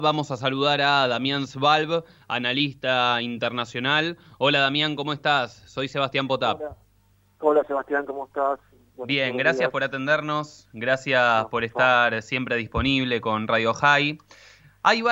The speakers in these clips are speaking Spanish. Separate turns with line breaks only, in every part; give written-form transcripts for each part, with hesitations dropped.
Vamos a saludar a Damián Svalb, analista internacional. Hola Damián, ¿cómo estás? Soy Sebastián Potap.
Hola, hola Sebastián, ¿cómo estás?
Bien,
Buenos
gracias
días.
por atendernos, gracias
No,
por
por favor.
estar siempre disponible con Radio High. Hay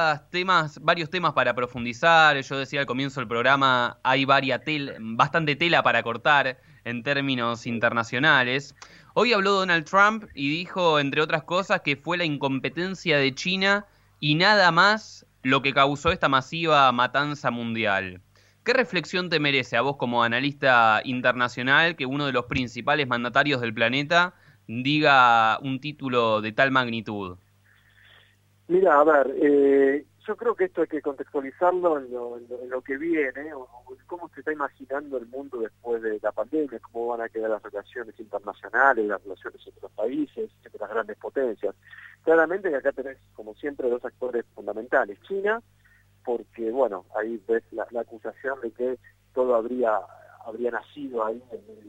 varios temas para profundizar. Yo decía al comienzo del programa, hay bastante tela para cortar en términos
Sí.
internacionales. Hoy habló Donald Trump y dijo, entre otras cosas, que fue la incompetencia de China y nada más lo que causó esta masiva matanza mundial. ¿Qué reflexión te merece a vos como analista internacional que uno de los principales mandatarios del planeta diga un título de tal magnitud?
Mira, a ver, yo creo que esto hay que contextualizarlo en lo que viene, o en cómo se está imaginando el mundo después de la pandemia, cómo van a quedar las relaciones internacionales, las relaciones entre los países, entre las grandes potencias. Claramente que acá tenés, como siempre, dos actores fundamentales. China, porque, bueno, ahí ves la acusación de que todo habría nacido ahí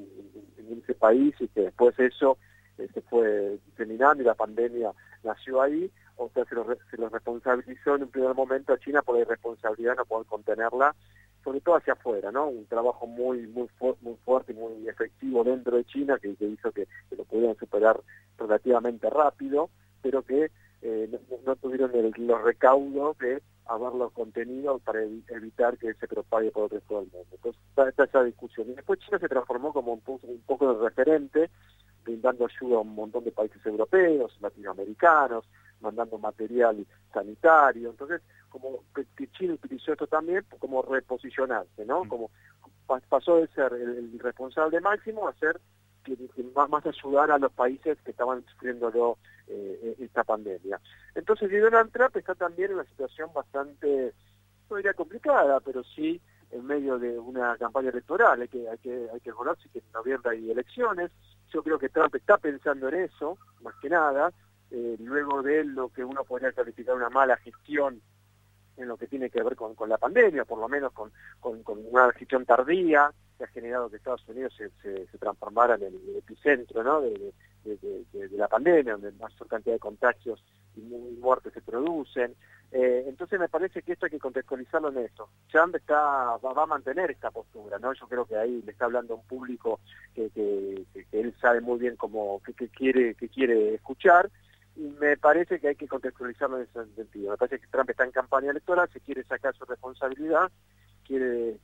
en ese país y que después eso se fue diseminando y la pandemia nació ahí. O sea, se los responsabilizó en un primer momento a China por la irresponsabilidad de no poder contenerla, sobre todo hacia afuera, ¿no? Un trabajo muy fuerte y muy efectivo dentro de China que hizo que lo pudieran superar relativamente rápido, pero que no tuvieron los recaudos de haberlo contenido para evitar que se propague por el resto del mundo. Entonces está esa discusión. Y después China se transformó como un poco de referente, brindando ayuda a un montón de países europeos, latinoamericanos, mandando material sanitario. Entonces, como que China utilizó esto también como reposicionarse, ¿no? Como pasó de ser el responsable máximo a ser que más ayudar a los países que estaban sufriendo esta pandemia. Entonces, y Donald Trump está también en una situación bastante, no diría complicada, pero sí en medio de una campaña electoral. Hay que acordarse que en noviembre hay elecciones. Yo creo que Trump está pensando en eso, más que nada, luego de lo que uno podría calificar una mala gestión en lo que tiene que ver con la pandemia, por lo menos con una gestión tardía, que ha generado que Estados Unidos se transformara en el epicentro, ¿no? de la pandemia, donde mayor cantidad de contagios y muertes se producen. Entonces me parece que esto hay que contextualizarlo en esto. Trump va a mantener esta postura, ¿no? Yo creo que ahí le está hablando a un público que él sabe muy bien que quiere escuchar, y me parece que hay que contextualizarlo en ese sentido. Me parece que Trump está en campaña electoral, se quiere sacar su responsabilidad, quiere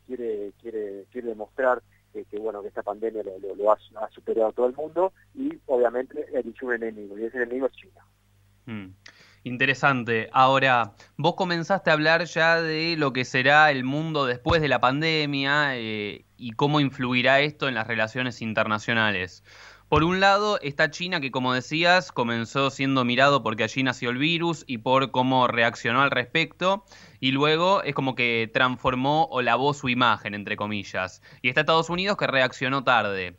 demostrar que esta pandemia lo ha superado a todo el mundo y obviamente eligió un enemigo, y ese enemigo es China.
Mm. Interesante. Ahora, vos comenzaste a hablar ya de lo que será el mundo después de la pandemia y cómo influirá esto en las relaciones internacionales. Por un lado está China, que como decías, comenzó siendo mirado porque allí nació el virus y por cómo reaccionó al respecto, y luego es como que transformó o lavó su imagen, entre comillas. Y está Estados Unidos, que reaccionó tarde.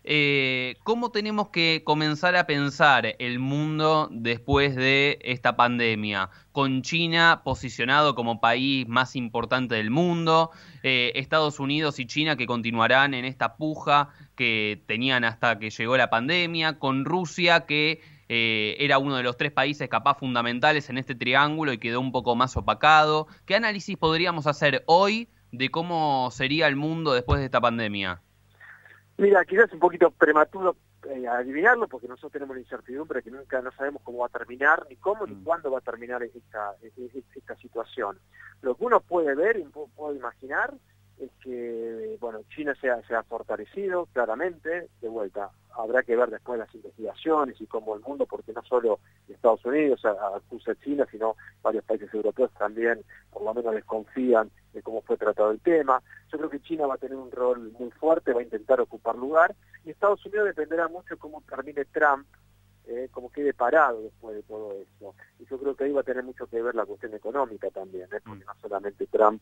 ¿Cómo tenemos que comenzar a pensar el mundo después de esta pandemia? Con China posicionado como país más importante del mundo, Estados Unidos y China que continuarán en esta puja que tenían hasta que llegó la pandemia, con Rusia que era uno de los tres países capaz fundamentales en este triángulo y quedó un poco más opacado. ¿Qué análisis podríamos hacer hoy de cómo sería el mundo después de esta pandemia?
Mira, quizás es un poquito prematuro adivinarlo, porque nosotros tenemos la incertidumbre que nunca no sabemos cómo va a terminar, ni cómo ni
Mm.
cuándo va a terminar esta situación. Lo que uno puede ver y puede imaginar es que, bueno, China se ha fortalecido claramente. De vuelta, habrá que ver después las investigaciones y cómo el mundo, porque no solo Estados Unidos acusa a China, sino varios países europeos también por lo menos desconfían de cómo fue tratado el tema. Yo creo que China va a tener un rol muy fuerte, va a intentar ocupar lugar, y Estados Unidos dependerá mucho de cómo termine Trump, cómo quede parado después de todo esto. Y yo creo que ahí va a tener mucho que ver la cuestión económica también, porque no solamente Trump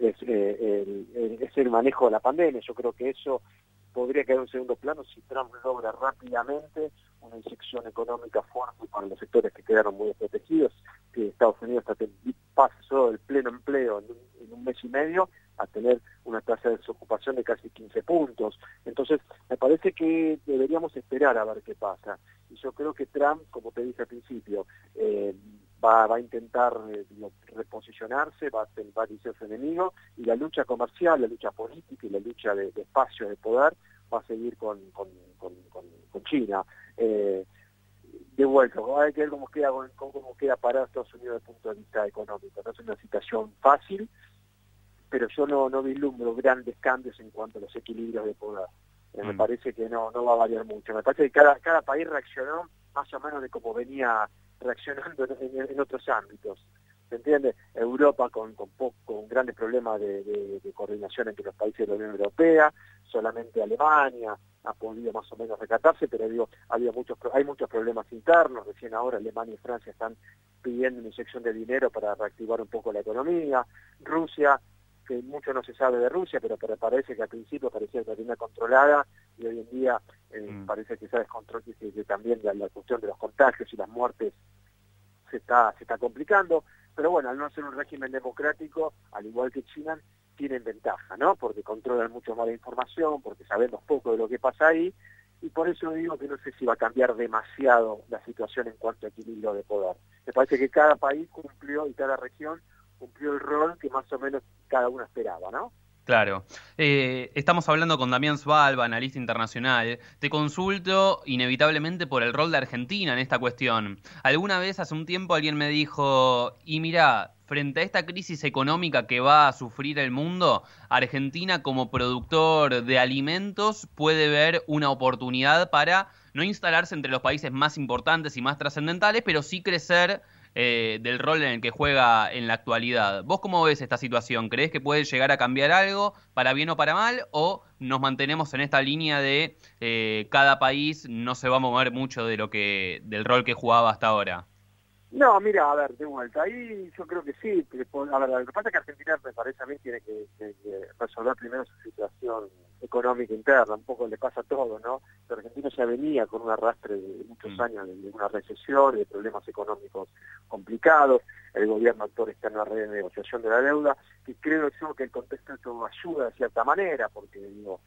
es el manejo de la pandemia. Yo creo que eso podría quedar en un segundo plano si Trump logra rápidamente una inyección económica fuerte para los sectores que quedaron muy desprotegidos, que Estados Unidos pasó el pleno empleo en un mes y medio a tener una tasa de desocupación de casi 15 puntos. Entonces, me parece que deberíamos esperar a ver qué pasa. Y yo creo que Trump, como te dije al principio, va a intentar reposicionarse, va a ser su enemigo, y la lucha comercial, la lucha política y la lucha de espacio de poder va a seguir con China. De vuelta, hay que ver cómo queda parado Estados Unidos desde el punto de vista económico. No es una situación fácil, pero yo no vislumbro grandes cambios en cuanto a los equilibrios de poder. Me parece que no va a variar mucho. Me parece que cada país reaccionó más o menos de como venía reaccionando en otros ámbitos. ¿Se entiende? Europa con grandes problemas de coordinación entre los países de la Unión Europea, solamente Alemania ha podido más o menos recatarse, pero digo, hay muchos problemas internos. Recién ahora Alemania y Francia están pidiendo una inyección de dinero para reactivar un poco la economía. Rusia, que mucho no se sabe de Rusia, pero parece que al principio parecía que la tenía controlada, y hoy en día parece que se ha descontrolado, que también la cuestión de los contagios y las muertes se está complicando. Pero bueno, al no ser un régimen democrático, al igual que China, tienen ventaja, ¿no? Porque controlan mucho más la información, porque sabemos poco de lo que pasa ahí, y por eso digo que no sé si va a cambiar demasiado la situación en cuanto a equilibrio de poder. Me parece que cada país cumplió, y cada región cumplió el rol que más o menos cada uno esperaba, ¿no?
Claro. Estamos hablando con Damián Svalba, analista internacional. Te consulto inevitablemente por el rol de Argentina en esta cuestión. Alguna vez, hace un tiempo, alguien me dijo, y mirá, frente a esta crisis económica que va a sufrir el mundo, Argentina como productor de alimentos puede ver una oportunidad para no instalarse entre los países más importantes y más trascendentales, pero sí crecer del rol en el que juega en la actualidad. ¿Vos cómo ves esta situación? ¿Creés que puede llegar a cambiar algo para bien o para mal? ¿O nos mantenemos en esta línea de cada país no se va a mover mucho del rol que jugaba hasta ahora?
No, mira, a ver, de vuelta, ahí yo creo que sí, a ver, lo que pasa es que Argentina, me parece a mí, tiene que resolver primero su situación económica interna, un poco le pasa a todo, ¿no? Pero Argentina ya venía con un arrastre de muchos años de una recesión, de problemas económicos complicados, el gobierno actual está en una renegociación de la deuda, que creo yo que el contexto esto ayuda de cierta manera, porque digo,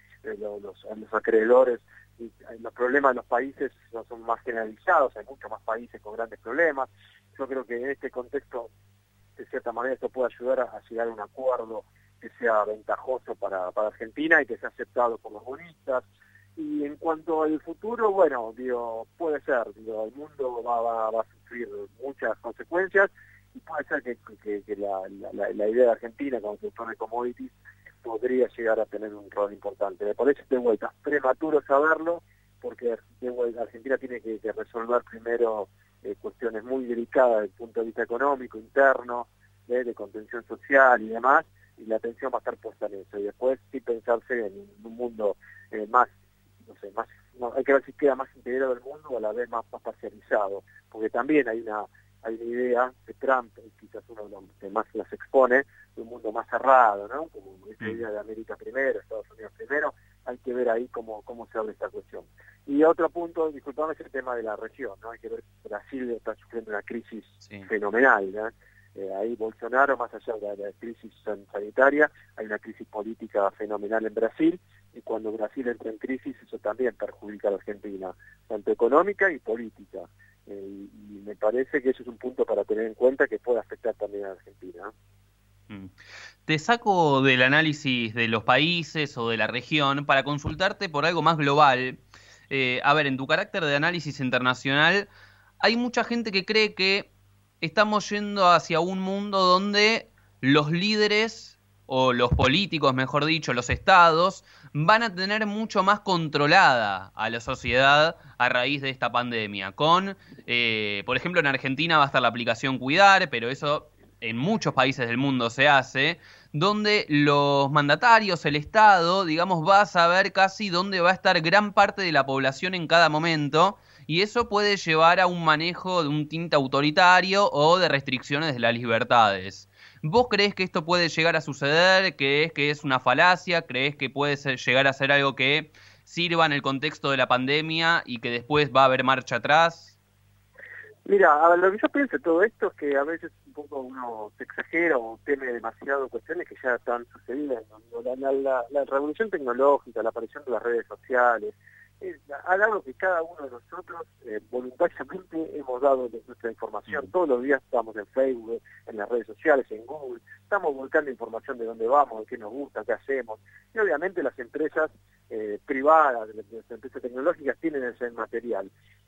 los acreedores, y los problemas de los países no son más generalizados, hay muchos más países con grandes problemas. Yo creo que en este contexto, de cierta manera, esto puede ayudar a llegar a un acuerdo que sea ventajoso para Argentina y que sea aceptado por los bonistas. Y en cuanto al futuro, bueno, digo, puede ser, digo, el mundo va a sufrir muchas consecuencias, y puede ser que la idea de Argentina como sector de commodities podría llegar a tener un rol importante. Me parece de vuelta prematuro saberlo, porque de vuelta Argentina tiene que resolver primero cuestiones muy delicadas desde el punto de vista económico, interno, de contención social y demás, y la atención va a estar puesta en eso. Y después sí pensarse en un mundo más, no sé, más, no, hay que ver si queda más integrado el mundo o a la vez más parcializado, porque también hay una idea de Trump, quizás uno de los que más las expone, de un mundo más cerrado, ¿no? Como esta idea de América primero, Estados Unidos primero. Hay que ver ahí cómo se abre esta cuestión. Y otro punto, disculpame, es el tema de la región, ¿no? Hay que ver, Brasil está sufriendo una crisis fenomenal, ¿no? Ahí Bolsonaro, más allá de la crisis sanitaria, hay una crisis política fenomenal en Brasil, y cuando Brasil entra en crisis, eso también perjudica a la Argentina, tanto económica y política. Y me parece que eso es un punto para tener en cuenta, que puede afectar también a la Argentina, ¿no?
Te saco del análisis de los países o de la región para consultarte por algo más global. A ver, en tu carácter de análisis internacional, hay mucha gente que cree que estamos yendo hacia un mundo donde los líderes, o los políticos, mejor dicho, los estados, van a tener mucho más controlada a la sociedad a raíz de esta pandemia. Por ejemplo, en Argentina va a estar la aplicación Cuidar, pero eso en muchos países del mundo se hace, donde los mandatarios, el Estado, digamos, va a saber casi dónde va a estar gran parte de la población en cada momento, y eso puede llevar a un manejo de un tinte autoritario o de restricciones de las libertades. ¿Vos creés que esto puede llegar a suceder? ¿Creés que es una falacia? ¿Creés que puede llegar a ser algo que sirva en el contexto de la pandemia y que después va a haber marcha atrás?
Mira, a ver, lo que yo pienso de todo esto es que a veces un poco uno se exagera o teme demasiado cuestiones que ya están sucediendo. La revolución tecnológica, la aparición de las redes sociales, ha dado que cada uno de nosotros voluntariamente hemos dado de nuestra información. Todos los días estamos en Facebook, en las redes sociales, en Google, estamos buscando información de dónde vamos, de qué nos gusta, qué hacemos. Y obviamente las empresas privadas, las empresas tecnológicas tienen ese material.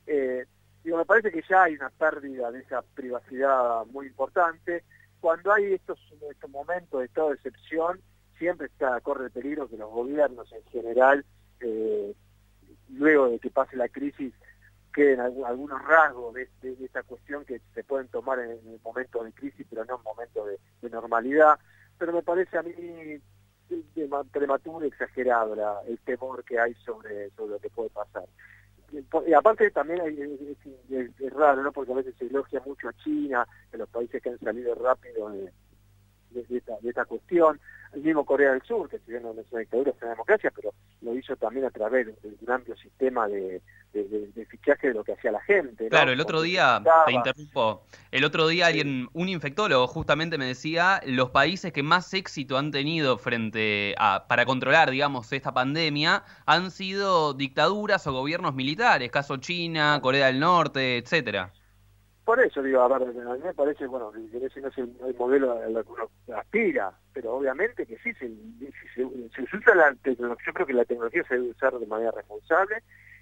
Me parece que ya hay una pérdida de esa privacidad muy importante. Cuando hay estos momentos de estado de excepción, siempre corre el peligro que los gobiernos en general, luego de que pase la crisis, queden algunos rasgos de esta cuestión que se pueden tomar en el momento de crisis, pero no en momentos de normalidad. Pero me parece a mí prematuro y exagerado el temor que hay sobre lo que puede pasar. Y aparte también es raro, ¿no? Porque a veces se elogia mucho a China, de los países que han salido rápido de esta cuestión. El mismo Corea del Sur, que si bien no es una dictadura, es una democracia, pero lo hizo también a través de un amplio sistema de fichaje de lo que hacía la gente, ¿no?
Claro, el otro día, te interrumpo, el otro día un infectólogo justamente me decía los países que más éxito han tenido para controlar, digamos, esta pandemia han sido dictaduras o gobiernos militares, caso China, Corea del Norte, etcétera.
Por eso digo, a mí me parece, bueno, que ese no es el modelo al que uno aspira, pero obviamente que sí, se usa la tecnología. Yo creo que la tecnología se debe usar de manera responsable,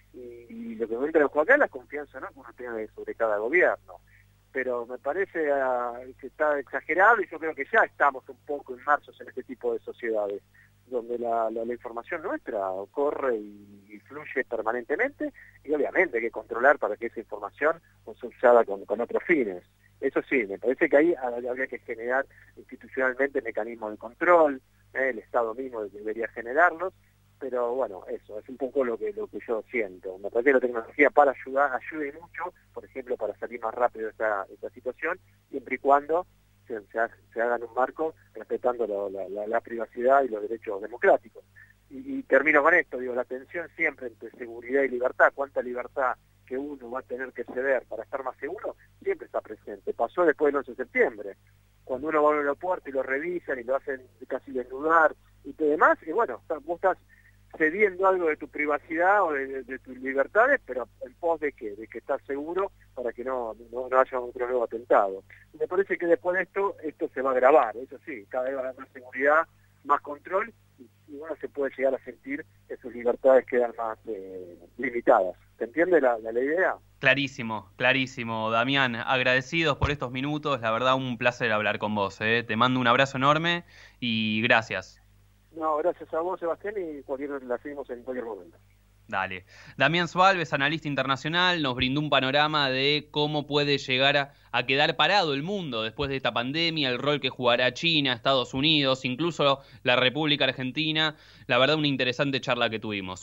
y lo que me entra acá es la confianza, ¿no?, que uno tiene sobre cada gobierno. Pero me parece que está exagerado, y yo creo que ya estamos un poco inmersos en este tipo de sociedades, donde la información nuestra corre y fluye permanentemente, y obviamente hay que controlar para que esa información no sea usada con otros fines. Eso sí, me parece que ahí habría que generar institucionalmente mecanismos de control, el Estado mismo debería generarlos, pero bueno, eso es un poco lo que yo siento. Me parece que la tecnología ayude mucho, por ejemplo, para salir más rápido de esta situación, siempre y cuando se haga en un marco respetando la privacidad y los derechos democráticos. Y termino con esto, la tensión siempre entre seguridad y libertad, cuánta libertad que uno va a tener que ceder para estar más seguro, siempre está presente. Pasó después del 11 de septiembre, cuando uno va a un aeropuerto y lo revisan y lo hacen casi desnudar y todo demás, y bueno, vos estás cediendo algo de tu privacidad o de tus libertades, pero en pos de qué, de que estás seguro para que no haya otro nuevo atentado. Y me parece que después de esto se va a agravar, eso sí, cada vez va a haber más seguridad, más control, y uno se puede llegar a sentir que sus libertades quedan más limitadas. ¿Se entiende la idea?
Clarísimo, clarísimo, Damián. Agradecidos por estos minutos, la verdad un placer hablar con vos. Te mando un abrazo enorme y gracias.
No, gracias a vos, Sebastián, y la seguimos en cualquier momento.
Dale. Damián Suálvez, analista internacional, nos brindó un panorama de cómo puede llegar a quedar parado el mundo después de esta pandemia, el rol que jugará China, Estados Unidos, incluso la República Argentina. La verdad, una interesante charla que tuvimos.